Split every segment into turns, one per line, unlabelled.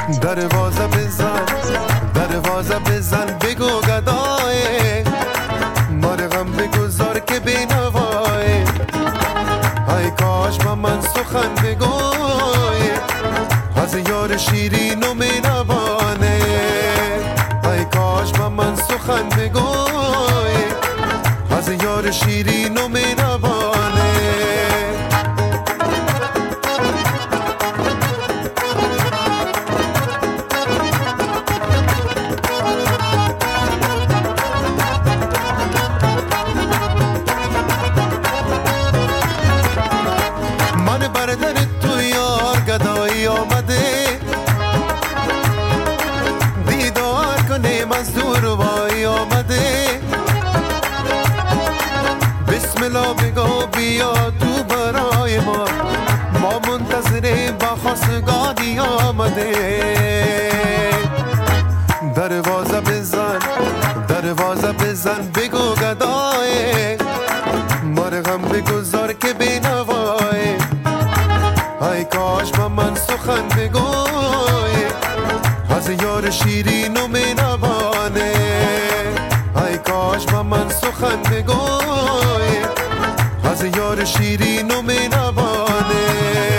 دروازه بزن دروازه بزن بگو گدای مار غم بگذار که بینوای ای کاش با من سخن بگوی از یار شیرین و مینوانه ای کاش با من سخن بگوی از یار شیرین و مینوانه بردر تو یار گدایی آمده دیدار کنیم از دور وای آمده بسم الله بگو بیا تو برای ما منتظریم با خواستگاری آمده دروازه بزن دروازه بزن بگو گدای مار غم بگذار که بینوای ای کاش با من سخن بگوی از یار شیرین و مینوانه ای کاش با من سخن بگوی از یار شیرین و مینوانه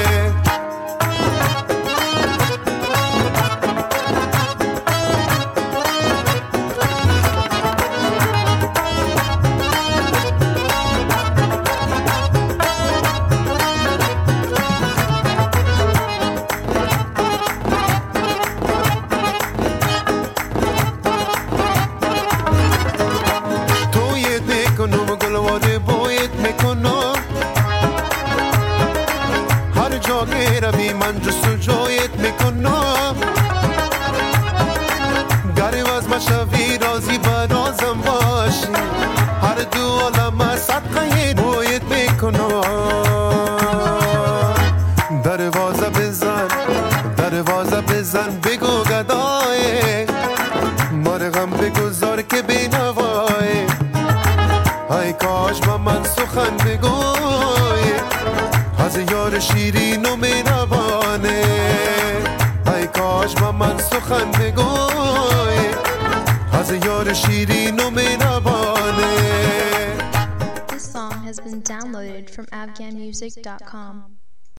روی من جستجویت میکنم گرم از مشوی رازی برازم باشی هر دو عالم صدقه بویت میکنم دروازه بزن دروازه بزن بگو گدای مار غم بگذار که بینوای ای کاش با من سخن بگوی از یار شیرین و مینوانه ای کاش با من سخن بگوی از یار شیرین و مینوانه.
This song has been downloaded from afghanmusic.com.